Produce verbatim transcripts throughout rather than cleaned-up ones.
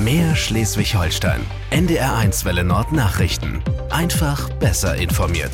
Mehr Schleswig-Holstein. N D R eins Welle Nord Nachrichten. Einfach besser informiert.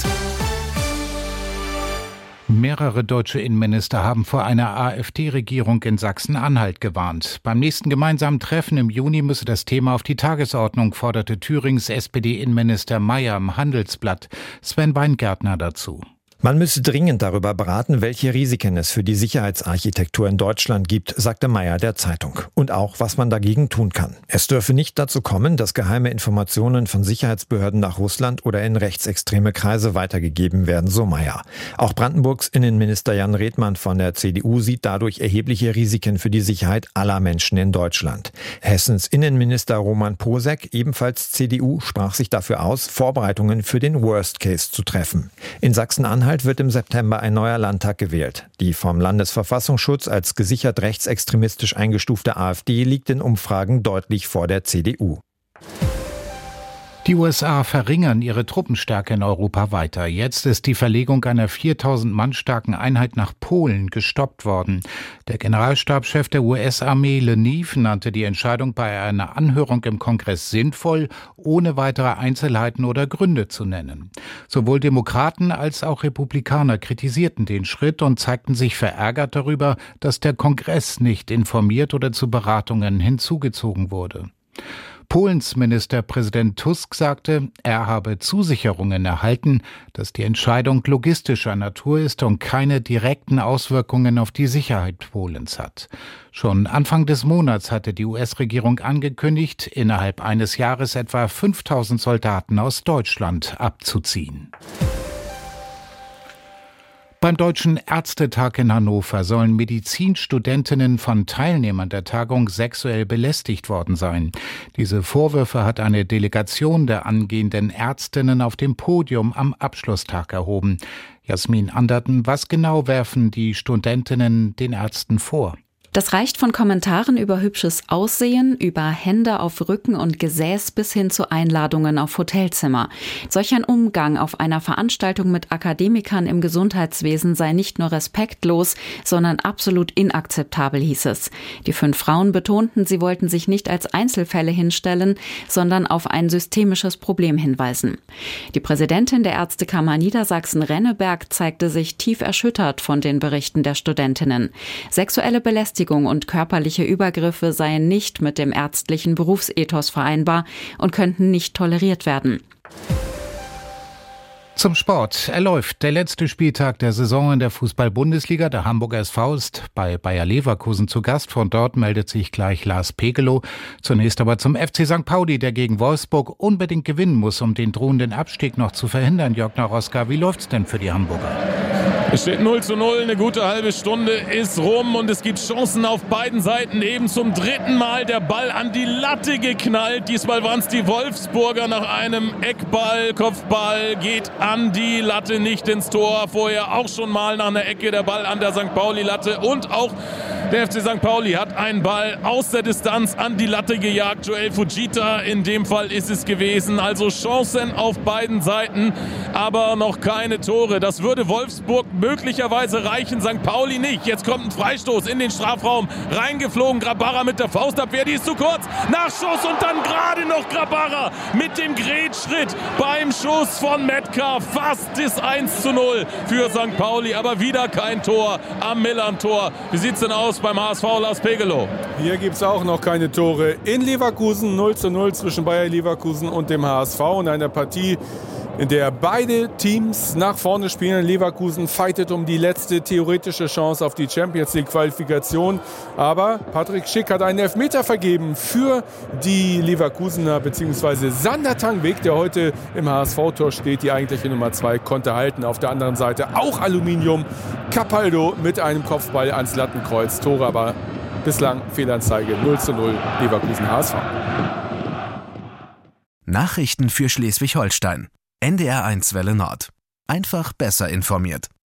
Mehrere deutsche Innenminister haben vor einer AfD-Regierung in Sachsen-Anhalt gewarnt. Beim nächsten gemeinsamen Treffen im Juni müsse das Thema auf die Tagesordnung, forderte Thürings S P D-Innenminister Mayer im Handelsblatt. Sven Weingärtner dazu. Man müsse dringend darüber beraten, welche Risiken es für die Sicherheitsarchitektur in Deutschland gibt, sagte Mayer der Zeitung. Und auch, was man dagegen tun kann. Es dürfe nicht dazu kommen, dass geheime Informationen von Sicherheitsbehörden nach Russland oder in rechtsextreme Kreise weitergegeben werden, so Mayer. Auch Brandenburgs Innenminister Jan Redmann von der C D U sieht dadurch erhebliche Risiken für die Sicherheit aller Menschen in Deutschland. Hessens Innenminister Roman Posek, ebenfalls C D U, sprach sich dafür aus, Vorbereitungen für den Worst Case zu treffen. In Sachsen-Anhalt wird im September ein neuer Landtag gewählt. Die vom Landesverfassungsschutz als gesichert rechtsextremistisch eingestufte AfD liegt in Umfragen deutlich vor der C D U. Die U S A verringern ihre Truppenstärke in Europa weiter. Jetzt ist die Verlegung einer viertausend Mann starken Einheit nach Polen gestoppt worden. Der Generalstabschef der U S-Armee Leniev nannte die Entscheidung bei einer Anhörung im Kongress sinnvoll, ohne weitere Einzelheiten oder Gründe zu nennen. Sowohl Demokraten als auch Republikaner kritisierten den Schritt und zeigten sich verärgert darüber, dass der Kongress nicht informiert oder zu Beratungen hinzugezogen wurde. Polens Ministerpräsident Tusk sagte, er habe Zusicherungen erhalten, dass die Entscheidung logistischer Natur ist und keine direkten Auswirkungen auf die Sicherheit Polens hat. Schon Anfang des Monats hatte die U S-Regierung angekündigt, innerhalb eines Jahres etwa fünftausend Soldaten aus Deutschland abzuziehen. Beim Deutschen Ärztetag in Hannover sollen Medizinstudentinnen von Teilnehmern der Tagung sexuell belästigt worden sein. Diese Vorwürfe hat eine Delegation der angehenden Ärztinnen auf dem Podium am Abschlusstag erhoben. Jasmin Anderten, was genau werfen die Studentinnen den Ärzten vor? Das reicht von Kommentaren über hübsches Aussehen, über Hände auf Rücken und Gesäß bis hin zu Einladungen auf Hotelzimmer. Solch ein Umgang auf einer Veranstaltung mit Akademikern im Gesundheitswesen sei nicht nur respektlos, sondern absolut inakzeptabel, hieß es. Die fünf Frauen betonten, sie wollten sich nicht als Einzelfälle hinstellen, sondern auf ein systemisches Problem hinweisen. Die Präsidentin der Ärztekammer Niedersachsen-Renneberg zeigte sich tief erschüttert von den Berichten der Studentinnen. Sexuelle Belästigung und körperliche Übergriffe seien nicht mit dem ärztlichen Berufsethos vereinbar und könnten nicht toleriert werden. Zum Sport. Er läuft. Der letzte Spieltag der Saison in der Fußball-Bundesliga. Der Hamburger S V ist bei Bayer Leverkusen zu Gast. Von dort meldet sich gleich Lars Pegelow. Zunächst aber zum F C Sankt Pauli, der gegen Wolfsburg unbedingt gewinnen muss, um den drohenden Abstieg noch zu verhindern. Jörg Naroska, wie läuft's denn für die Hamburger? Es steht null zu null, eine gute halbe Stunde ist rum und es gibt Chancen auf beiden Seiten. Eben zum dritten Mal der Ball an die Latte geknallt. Diesmal waren es die Wolfsburger nach einem Eckball. Kopfball geht an die Latte, nicht ins Tor. Vorher auch schon mal nach einer Ecke der Ball an der Sankt Pauli-Latte. Und auch der F C Sankt Pauli hat einen Ball aus der Distanz an die Latte gejagt. Joel Fujita, in dem Fall ist es gewesen. Also Chancen auf beiden Seiten, aber noch keine Tore. Das würde Wolfsburg möglicherweise reichen, Sankt Pauli nicht. Jetzt kommt ein Freistoß in den Strafraum. Reingeflogen, Grabara mit der Faustabwehr, die ist zu kurz. Nachschuss und dann gerade noch Grabara mit dem Grätschritt beim Schuss von Metcalf. Fast das eins zu null für Sankt Pauli, aber wieder kein Tor am Millern-Tor. Wie sieht's denn aus beim H S V, Lars Pegelow? Hier gibt's auch noch keine Tore. In Leverkusen null zu null zwischen Bayer Leverkusen und dem H S V in einer Partie, in der beide Teams nach vorne spielen. Leverkusen fightet um die letzte theoretische Chance auf die Champions-League-Qualifikation. Aber Patrick Schick hat einen Elfmeter vergeben für die Leverkusener, beziehungsweise Sander Tangweg, der heute im H S V-Tor steht. Die eigentliche Nummer zwei konnte halten. Auf der anderen Seite auch Aluminium. Capaldo mit einem Kopfball ans Lattenkreuz. Tore aber bislang Fehlanzeige null zu null Leverkusen-H S V. Nachrichten für Schleswig-Holstein. N D R eins Welle Nord. Einfach besser informiert.